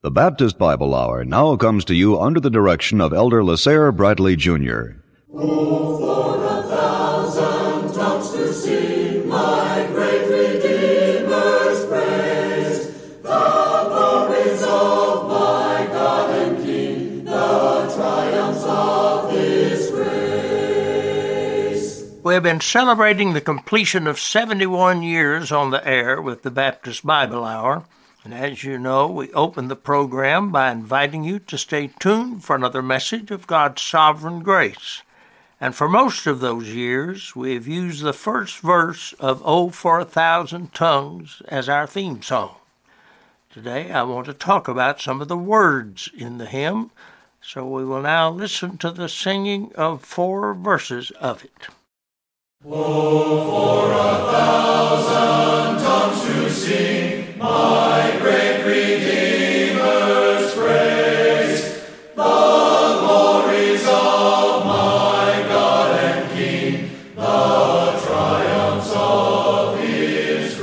The Baptist Bible Hour now comes to you under the direction of Elder LaSalle Bradley Jr. Oh, for 1,000 tongues to sing my great Redeemer's praise, the glories of my God and King, the triumphs of His grace. We have been celebrating the completion of 71 years on the air with the Baptist Bible Hour. And as you know, we open the program by inviting you to stay tuned for another message of God's sovereign grace. And for most of those years, we have used the first verse of "Oh, for 1,000 Tongues" as our theme song. Today, I want to talk about some of the words in the hymn, so we will now listen to the singing of 4 verses of it. Oh, for 1,000 tongues to sing my great Redeemer's praise, the glories of my God and King, the triumphs of His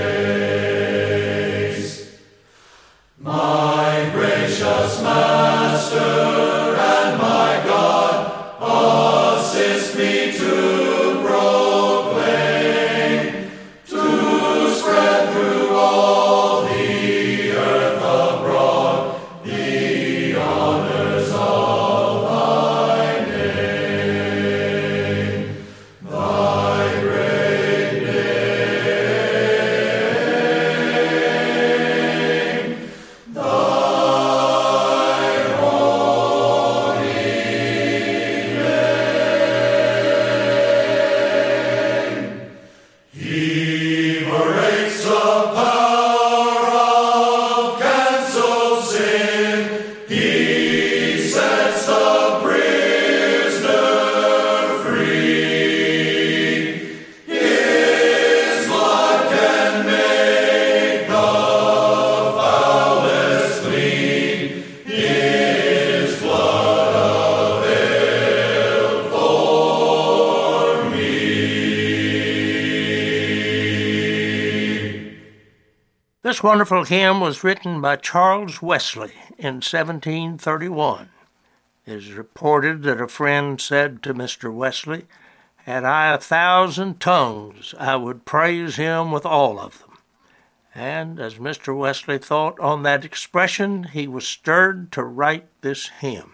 grace. My gracious Master and my God, assist me to This wonderful hymn was written by Charles Wesley in 1731. It is reported that a friend said to Mr. Wesley, "Had I 1,000 tongues, I would praise Him with all of them." And as Mr. Wesley thought on that expression, he was stirred to write this hymn.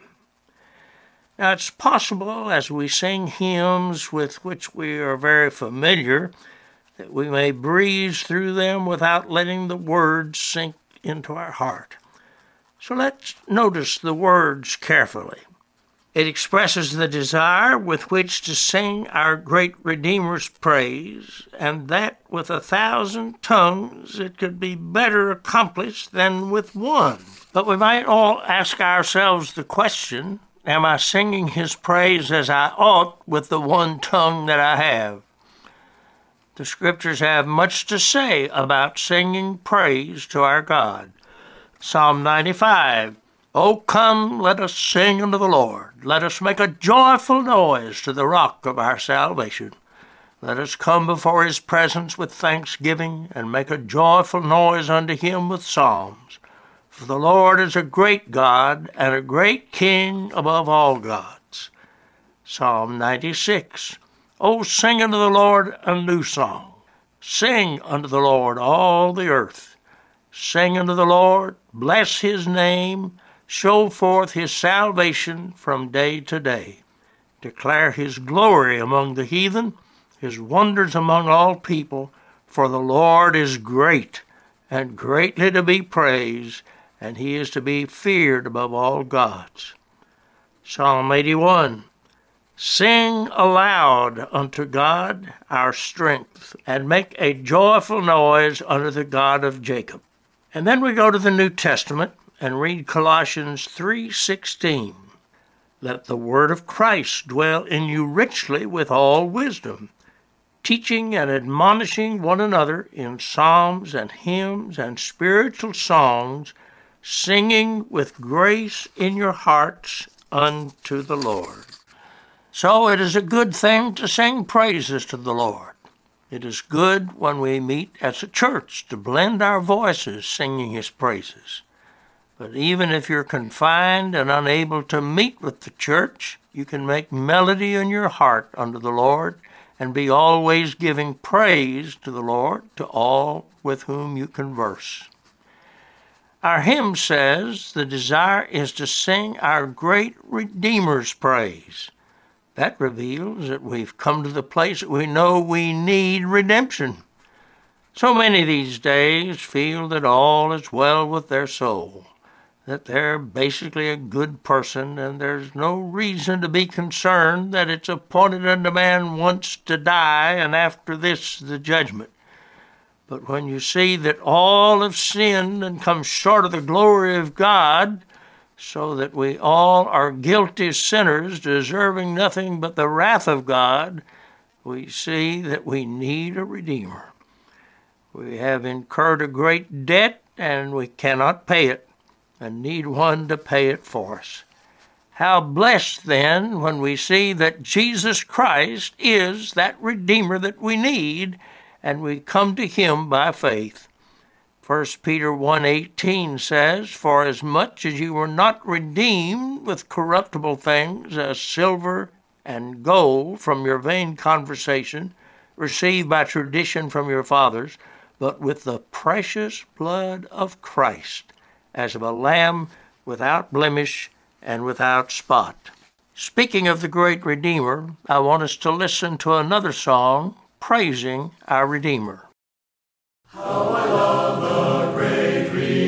Now, it's possible as we sing hymns with which we are very familiar that we may breeze through them without letting the words sink into our heart. So let's notice the words carefully. It expresses the desire with which to sing our great Redeemer's praise, and that with 1,000 tongues it could be better accomplished than with one. But we might all ask ourselves the question, am I singing His praise as I ought with the one tongue that I have? The Scriptures have much to say about singing praise to our God. Psalm 95, "O come, let us sing unto the Lord. Let us make a joyful noise to the rock of our salvation. Let us come before His presence with thanksgiving, and make a joyful noise unto Him with psalms. For the Lord is a great God, and a great King above all gods." Psalm 96, "O sing unto the Lord a new song. Sing unto the Lord all the earth. Sing unto the Lord, bless His name, show forth His salvation from day to day. Declare His glory among the heathen, His wonders among all people, for the Lord is great, and greatly to be praised, and He is to be feared above all gods." Psalm 81, "Sing aloud unto God our strength, and make a joyful noise unto the God of Jacob." And then we go to the New Testament and read Colossians 3:16. "Let the word of Christ dwell in you richly with all wisdom, teaching and admonishing one another in psalms and hymns and spiritual songs, singing with grace in your hearts unto the Lord." So it is a good thing to sing praises to the Lord. It is good when we meet as a church to blend our voices singing His praises. But even if you're confined and unable to meet with the church, you can make melody in your heart unto the Lord and be always giving praise to the Lord to all with whom you converse. Our hymn says the desire is to sing our great Redeemer's praise. That reveals that we've come to the place that we know we need redemption. So many these days feel that all is well with their soul, that they're basically a good person, and there's no reason to be concerned that it's appointed unto man once to die, and after this the judgment. But when you see that all have sinned and come short of the glory of God, so that we all are guilty sinners deserving nothing but the wrath of God, we see that we need a Redeemer. We have incurred a great debt and we cannot pay it, and need one to pay it for us. How blessed then when we see that Jesus Christ is that Redeemer that we need, and we come to him by faith. 1 Peter 1:18 says, "For as much as you were not redeemed with corruptible things as silver and gold from your vain conversation, received by tradition from your fathers, but with the precious blood of Christ, as of a lamb without blemish and without spot." Speaking of the great Redeemer, I want us to listen to another song praising our Redeemer. How I love the great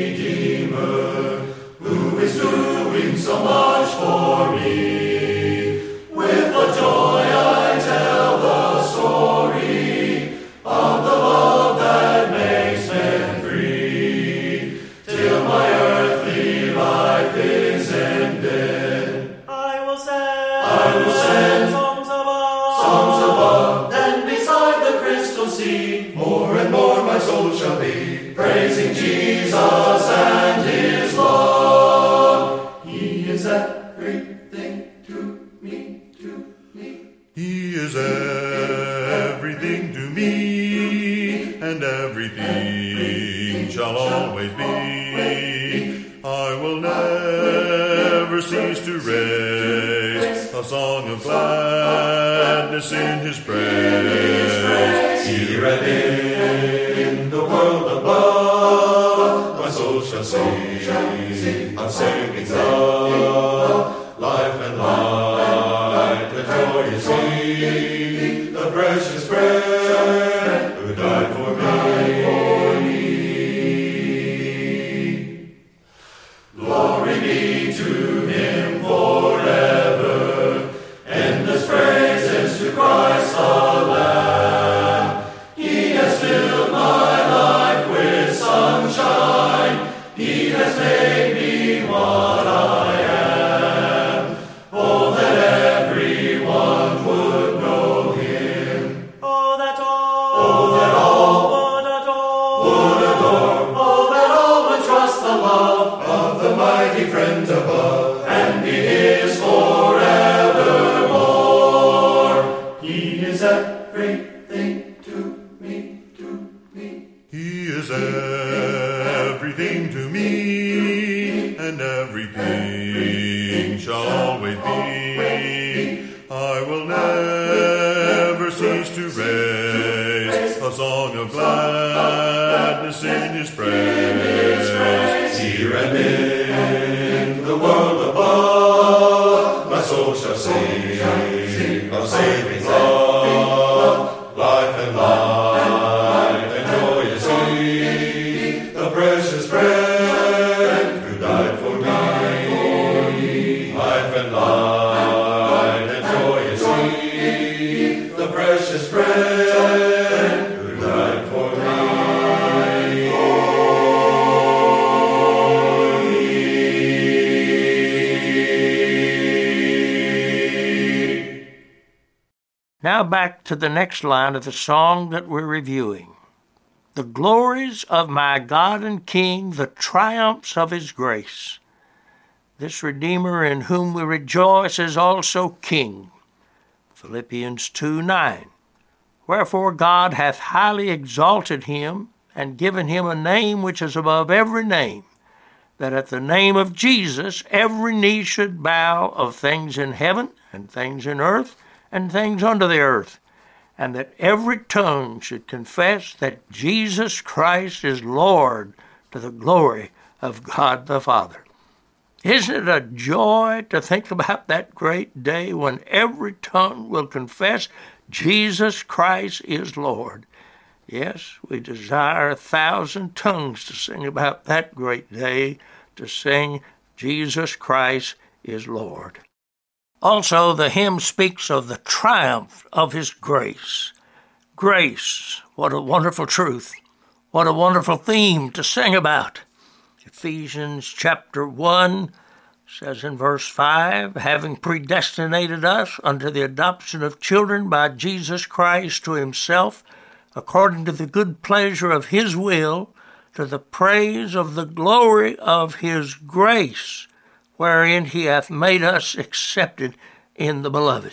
Redeemer, who is doing so much for me. With the joy I tell the story of the love that makes men free, till my earthly life is ended. I will send songs above, and beside the crystal sea, more and more my soul shall be, praising Jesus and his love. He is everything to me, to me. He is everything to me, and everything shall always be. I will never cease to raise a song of gladness in his praise. Here and in the world above, my soul shall sing of saving love, life and light, the joy is he, the precious friend who died for me. Glory be to him forever, endless praises to Christ the Lamb. He has filled my life with sunshine, he has made me what I am. Oh, that everyone would know him. Oh, that all would adore. Oh, that all would trust the love of the mighty friend above, and be his forevermore. He is everything to me, to me. He is everything to me, and everything shall always be. I will never cease to raise a song of gladness in his praise. Here and in the world above, my soul shall sing of saving love, life and light, and joy is he, the precious friend who died for me. Life and light, and joy is he, the precious friend who died for me. Now back to the next line of the song that we're reviewing. The glories of my God and King, the triumphs of his grace. This Redeemer in whom we rejoice is also King. Philippians 2:9. Wherefore God hath highly exalted him, and given him a name which is above every name, that at the name of Jesus every knee should bow, of things in heaven and things in earth and things under the earth, and that every tongue should confess that Jesus Christ is Lord, to the glory of God the Father. Isn't it a joy to think about that great day when every tongue will confess Jesus Christ is Lord? Yes, we desire 1,000 tongues to sing about that great day, to sing Jesus Christ is Lord. Also, the hymn speaks of the triumph of His grace. Grace, what a wonderful truth. What a wonderful theme to sing about. Ephesians chapter 1 says in verse 5, having predestinated us unto the adoption of children by Jesus Christ to Himself, according to the good pleasure of His will, to the praise of the glory of His grace, wherein He hath made us accepted in the Beloved.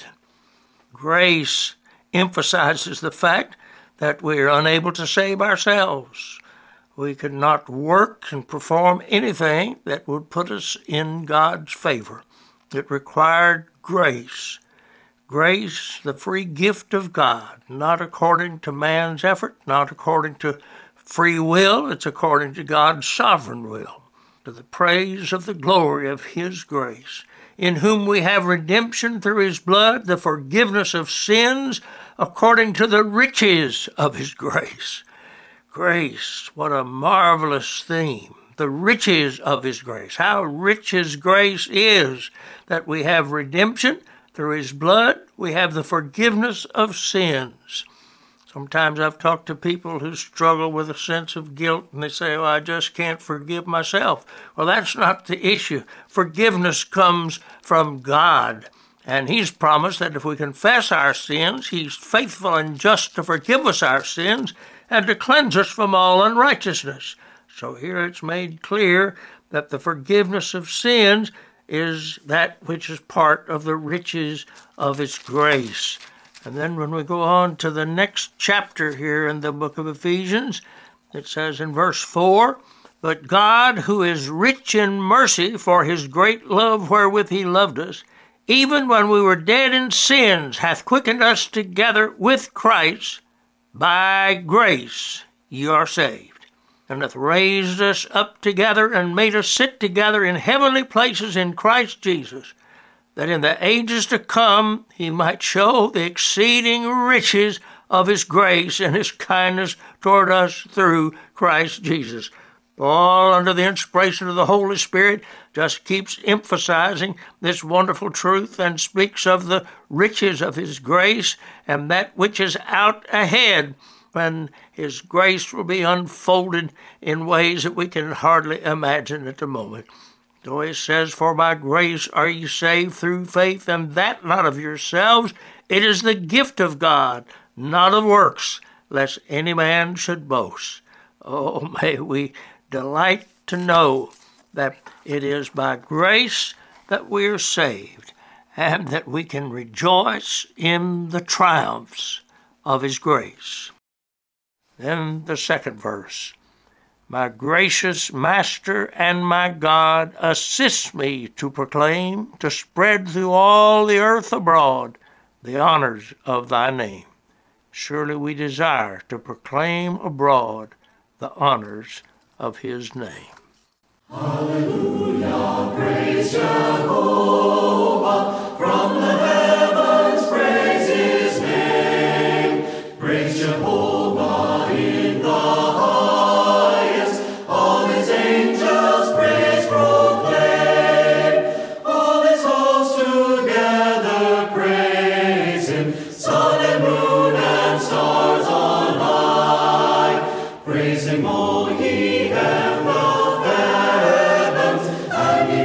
Grace emphasizes the fact that we are unable to save ourselves. We could not work and perform anything that would put us in God's favor. It required grace. Grace, the free gift of God, not according to man's effort, not according to free will, it's according to God's sovereign will, to the praise of the glory of His grace, in whom we have redemption through His blood, the forgiveness of sins, according to the riches of His grace. Grace, what a marvelous theme. The riches of His grace. How rich His grace is, that we have redemption through His blood. We have the forgiveness of sins. Sometimes I've talked to people who struggle with a sense of guilt, and they say, I just can't forgive myself. Well, that's not the issue. Forgiveness comes from God, and He's promised that if we confess our sins, He's faithful and just to forgive us our sins and to cleanse us from all unrighteousness. So here it's made clear that the forgiveness of sins is that which is part of the riches of His grace. And then when we go on to the next chapter here in the book of Ephesians, it says in verse 4, but God, who is rich in mercy for His great love wherewith He loved us, even when we were dead in sins, hath quickened us together with Christ. By grace ye are saved, and hath raised us up together and made us sit together in heavenly places in Christ Jesus, that in the ages to come He might show the exceeding riches of His grace and His kindness toward us through Christ Jesus. Paul, under the inspiration of the Holy Spirit, just keeps emphasizing this wonderful truth and speaks of the riches of His grace and that which is out ahead when His grace will be unfolded in ways that we can hardly imagine at the moment. So it says, for by grace are ye saved through faith, and that not of yourselves. It is the gift of God, not of works, lest any man should boast. Oh, may we delight to know that it is by grace that we are saved, and that we can rejoice in the triumphs of His grace. Then the second verse. My gracious Master and my God, assist me to proclaim, to spread through all the earth abroad the honors of Thy name. Surely we desire to proclaim abroad the honors of His name. Hallelujah, praise Jehovah, from the heavens praise His name. Praise Jehovah in the highest, all His angels praise proclaim. All His hosts together praise Him, sun and moon and stars on high. Praise Him, all ye heavens, and ye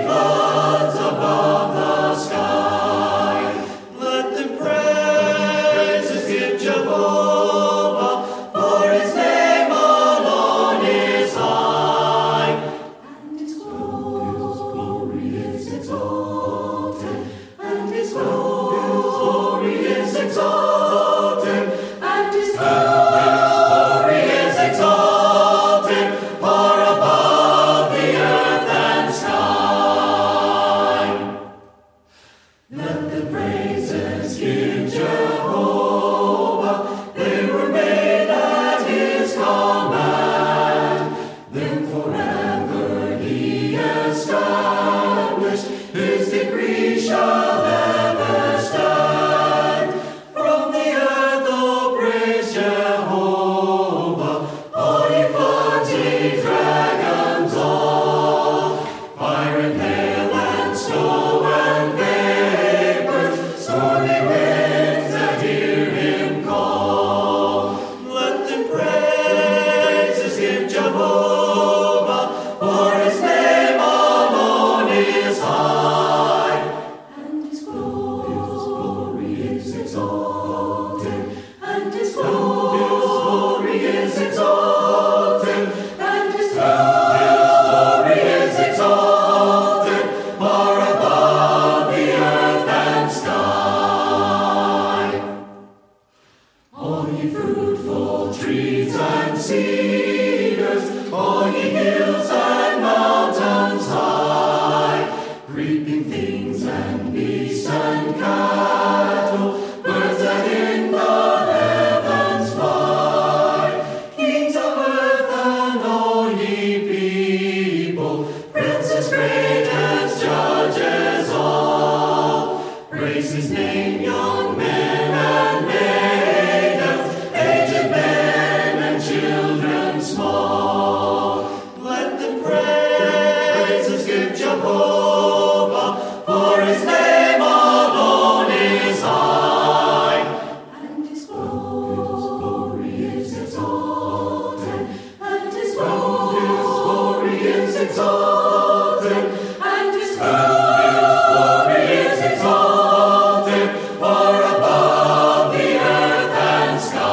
shall ever stand. From the earth, oh, praise Jehovah, all ye floating dragons all, fire and hail and snow and vapors, stormy winds that hear him call. Let them praises give Jehovah, for his name alone is high, and his glory is exalted, and his glory is exalted, and his glory is exalted, far above the earth and sky. All ye fruitful trees and cedars, all ye hills and mountains high, creeping things and beasts and cattle, birds that in the heavens fly, kings of earth and all ye people, princes great as judges all, praise his name, young men and maidens, aged men and children small. Let them praises give Jehovah, for his name alone is high, and his glory is exalted, and his glory is exalted, and his glory is exalted, far above the earth and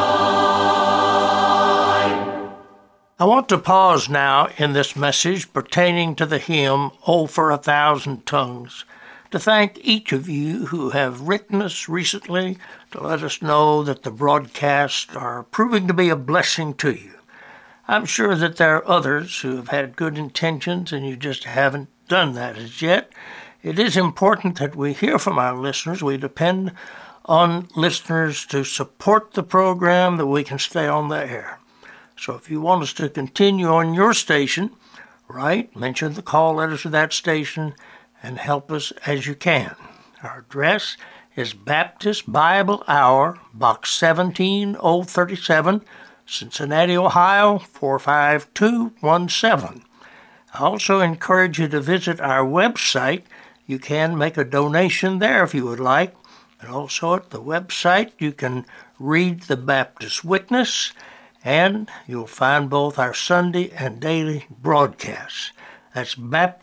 sky. I want to pause now in this message pertaining to the hymn, "Oh, for a Thousand Tongues," to thank each of you who have written us recently to let us know that the broadcasts are proving to be a blessing to you. I'm sure that there are others who have had good intentions and you just haven't done that as yet. It is important that we hear from our listeners. We depend on listeners to support the program, that we can stay on the air. So if you want us to continue on your station, write, mention the call letters to that station, and help us as you can. Our address is Baptist Bible Hour, Box 17037, Cincinnati, Ohio, 45217. I also encourage you to visit our website. You can make a donation there if you would like. And also at the website you can read the Baptist Witness, and you'll find both our Sunday and daily broadcasts. That's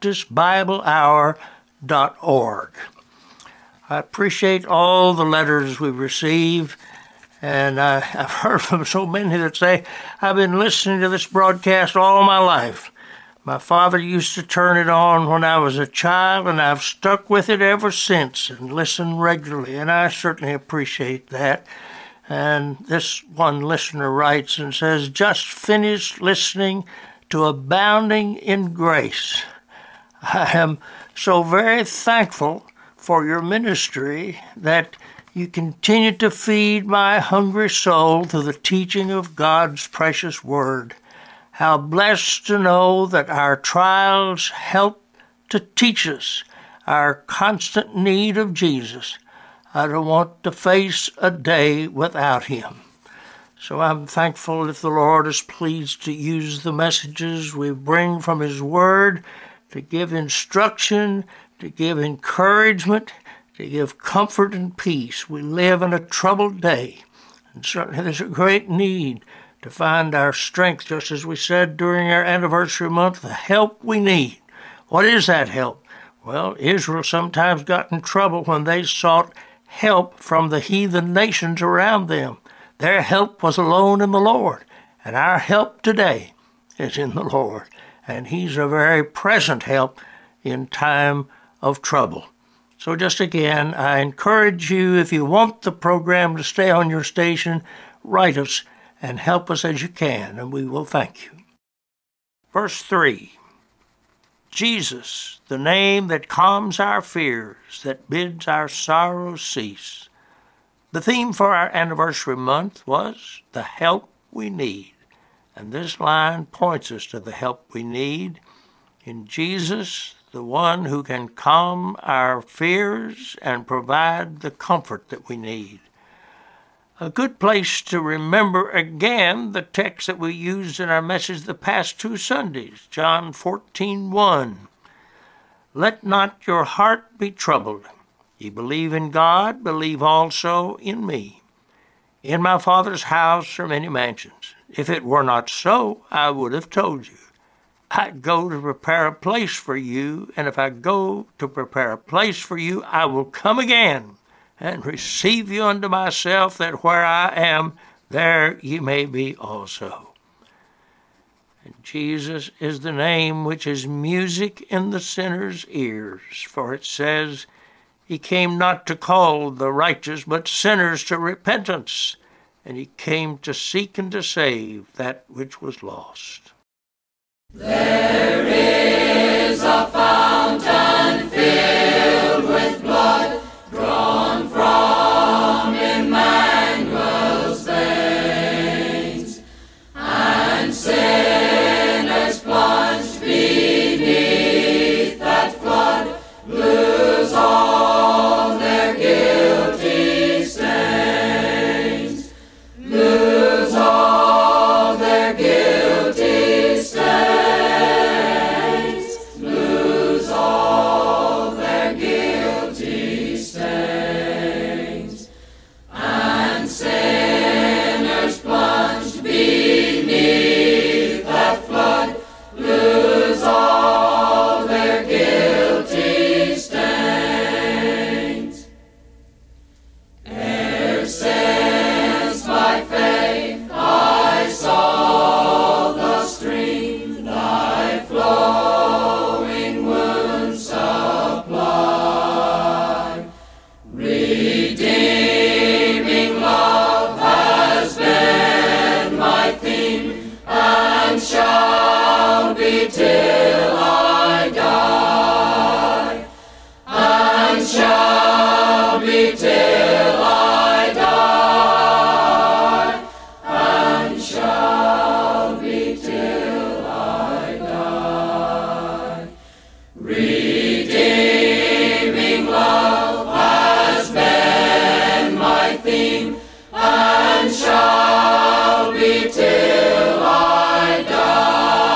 BaptistBibleHour.org. I appreciate all the letters we receive, and I've heard from so many that say, I've been listening to this broadcast all my life. My father used to turn it on when I was a child, and I've stuck with it ever since and listened regularly, and I certainly appreciate that. And this one listener writes and says, just finished listening to Abounding in Grace. I am so very thankful for your ministry that you continue to feed my hungry soul through the teaching of God's precious word. How blessed to know that our trials help to teach us our constant need of Jesus. I don't want to face a day without him. So I'm thankful if the Lord is pleased to use the messages we bring from his word to give instruction, to give encouragement, to give comfort and peace. We live in a troubled day, and certainly there's a great need to find our strength, just as we said during our anniversary month, the help we need. What is that help? Well, Israel sometimes got in trouble when they sought help from the heathen nations around them. Their help was alone in the Lord, and our help today is in the Lord, and he's a very present help in time of trouble. So just again, I encourage you, if you want the program to stay on your station, write us and help us as you can, and we will thank you. Verse 3, Jesus, the name that calms our fears, that bids our sorrows cease. The theme for our anniversary month was the help we need, and this line points us to the help we need in Jesus, the one who can calm our fears and provide the comfort that we need. A good place to remember again the text that we used in our message the past 2 Sundays, John 14:1. Let not your heart be troubled. Ye believe in God, believe also in me. In my Father's house are many mansions. If it were not so, I would have told you. I go to prepare a place for you, and if I go to prepare a place for you, I will come again and receive you unto myself, that where I am, there ye may be also. And Jesus is the name which is music in the sinner's ears, for it says, He came not to call the righteous, but sinners to repentance, and He came to seek and to save that which was lost. There is a fountain filled with blood, drawn from Emmanuel's veins, and sinners plunged beneath that flood lose all their guilty stains, lose all their guilty stains. Till I die, and shall be till I die, and shall be till I die. Redeeming love has been my theme, and shall be till I die.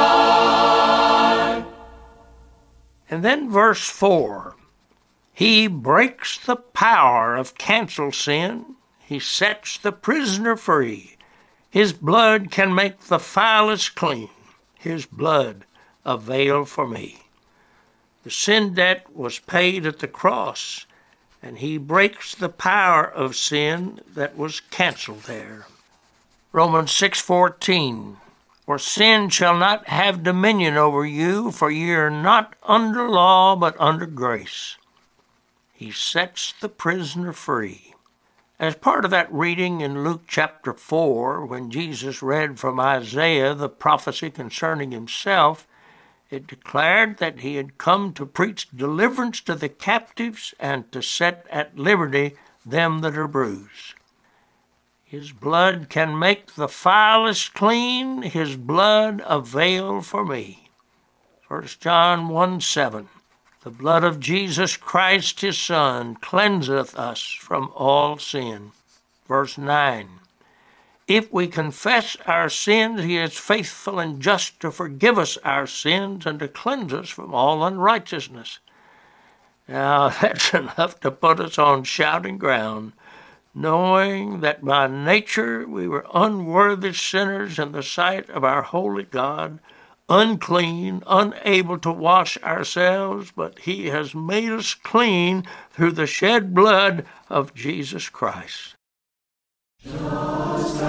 And then verse 4, He breaks the power of cancel sin. He sets the prisoner free. His blood can make the vilest clean. His blood a veil for me. The sin debt was paid at the cross, and He breaks the power of sin that was canceled there. Romans 6:14, For sin shall not have dominion over you, for ye are not under law, but under grace. He sets the prisoner free. As part of that reading in Luke chapter 4, when Jesus read from Isaiah the prophecy concerning Himself, it declared that He had come to preach deliverance to the captives and to set at liberty them that are bruised. His blood can make the vilest clean, His blood a veil for me. 1 John 1:7, The blood of Jesus Christ His Son cleanseth us from all sin. Verse 9, If we confess our sins, He is faithful and just to forgive us our sins and to cleanse us from all unrighteousness. Now, that's enough to put us on shouting ground, knowing that by nature we were unworthy sinners in the sight of our holy God, unclean, unable to wash ourselves, but He has made us clean through the shed blood of Jesus Christ. Just as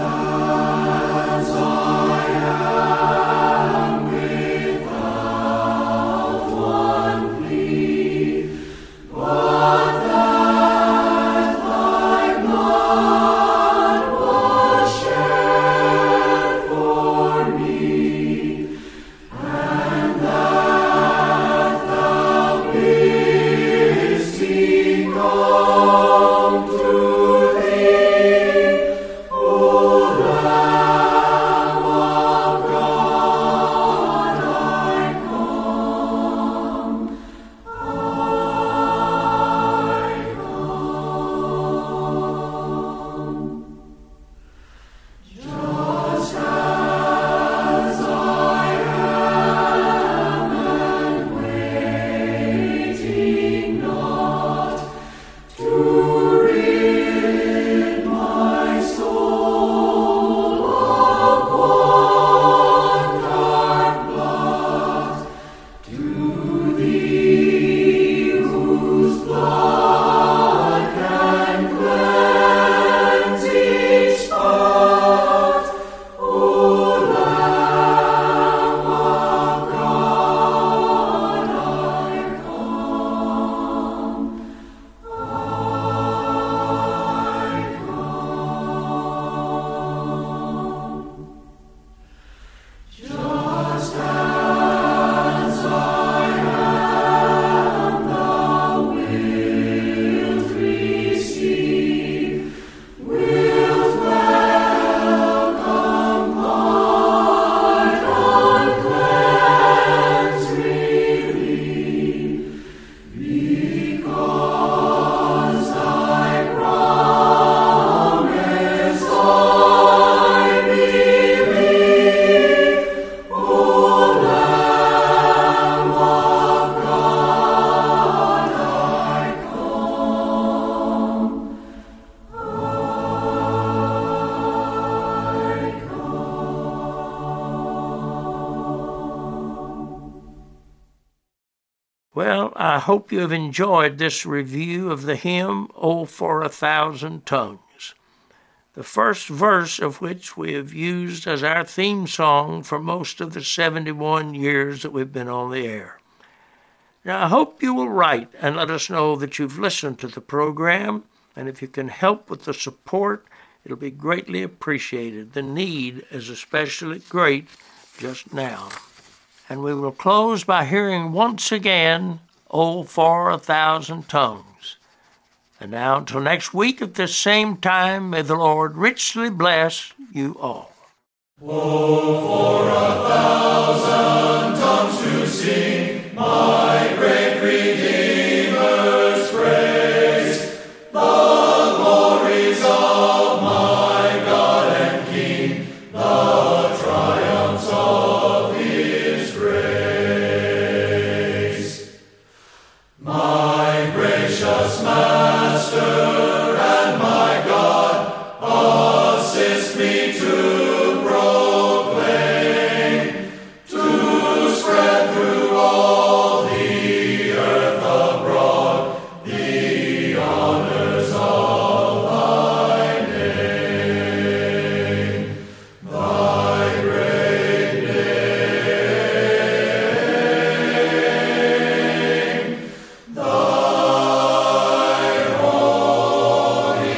I am without one plea, but that Thy blood was shed for me, and that Thou bidst me come to Thee, O hope you have enjoyed this review of the hymn, "Oh, for a Thousand Tongues," the first verse of which we have used as our theme song for most of the 71 years that we've been on the air. Now, I hope you will write and let us know that you've listened to the program, and if you can help with the support, it'll be greatly appreciated. The need is especially great just now. And we will close by hearing once again, "Oh, for a Thousand Tongues." And now, until next week at this same time, may the Lord richly bless you all. Oh, for a thousand tongues to sing my great Redeemer's praise, the glories of my God and King, the triumphs of His grace. My gracious Master and my God, assist me to spread through all the earth abroad the honors of Thy name, Thy great name, Thy holy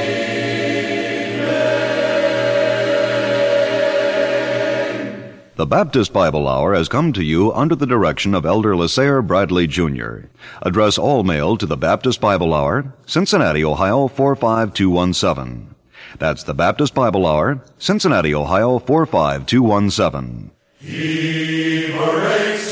name. The Baptist Bible Hour has come to you under the direction of Elder Lasair Bradley, Jr. Address all mail to the Baptist Bible Hour, Cincinnati, Ohio 45217. That's the Baptist Bible Hour, Cincinnati, Ohio 45217. He breaks